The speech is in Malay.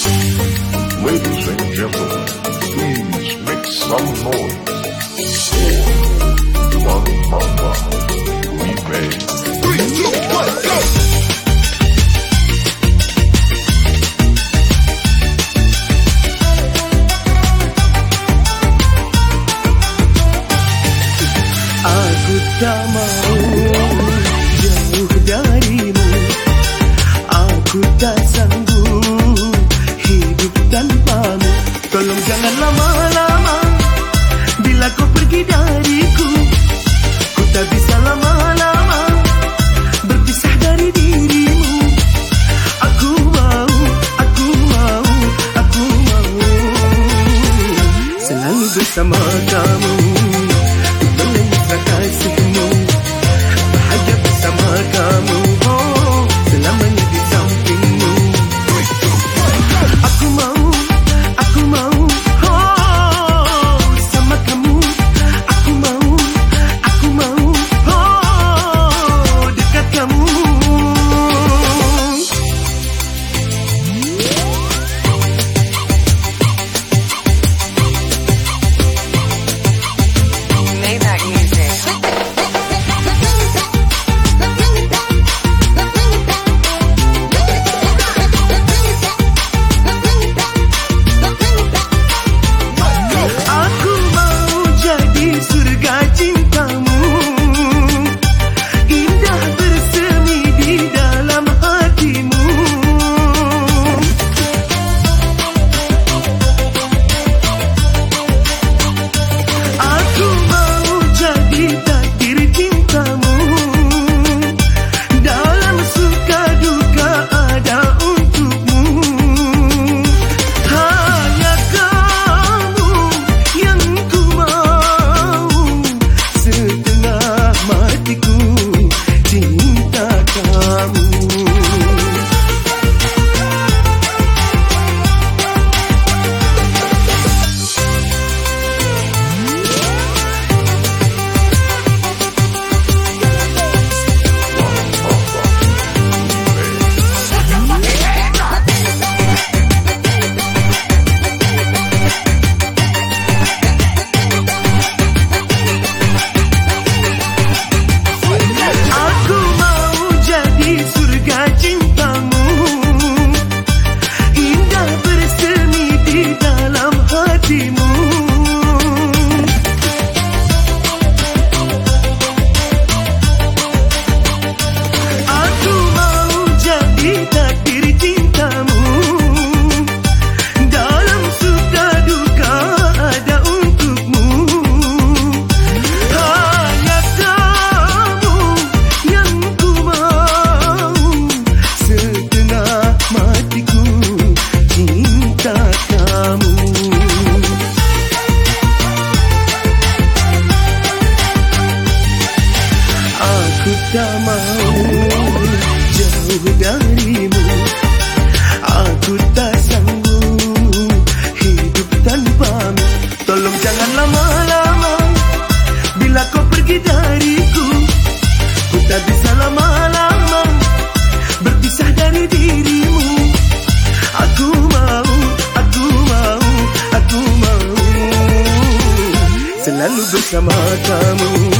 Ladies and gentlemen, please make some noise for One Mama Remix. 3, 2, 1, go! Aku tak mau jauh darimu. Aku tak sanggup hidup tanpamu. Tolong jangan lama-lama. Bila kau pergi dariku, ku tak bisa lama-lama berpisah dari dirimu. Aku mau, aku mau, aku mau selalu bersama kamu. Kasihmu, bahagia bersama kamu, oh, selamanya di sampingmu. Aku mau, oh, sama kamu. Aku mau, oh, dekat kamu. Tak mau jauh darimu. Aku tak sanggup hidup tanpamu. Tolong jangan lama-lama. Bila kau pergi dariku, ku tak bisa lama-lama berpisah dari dirimu. Aku mau, aku mau, aku mau selalu bersama kamu.